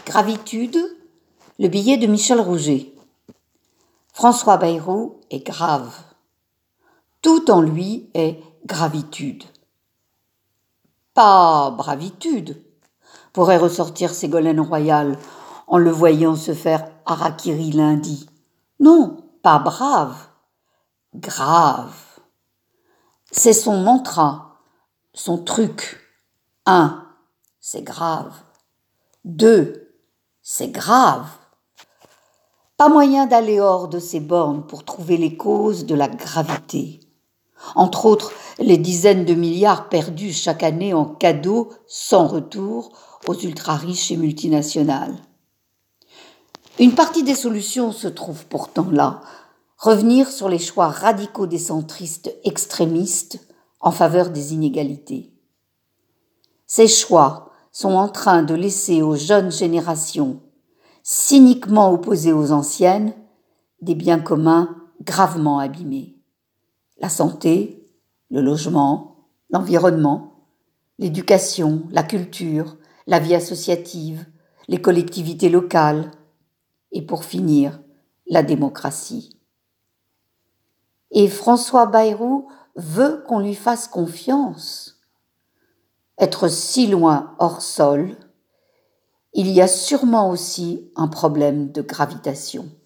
Gravitude, le billet de Michel Rouget. François Bayrou est grave. Tout en lui est gravitude. Pas bravitude, pourrait ressortir Ségolène Royal en le voyant se faire harakiri lundi. Non, pas brave, grave. C'est son mantra, son truc. 1, c'est grave. 2, c'est grave. Pas moyen d'aller hors de ces bornes pour trouver les causes de la gravité. Entre autres, les dizaines de milliards perdus chaque année en cadeaux sans retour aux ultra-riches et multinationales. Une partie des solutions se trouve pourtant là. Revenir sur les choix radicaux des centristes extrémistes en faveur des inégalités. Ces choix sont en train de laisser aux jeunes générations, cyniquement opposées aux anciennes, des biens communs gravement abîmés. La santé, le logement, l'environnement, l'éducation, la culture, la vie associative, les collectivités locales et pour finir, la démocratie. Et François Bayrou veut qu'on lui fasse confiance. Être si loin hors sol, il y a sûrement aussi un problème de gravitation.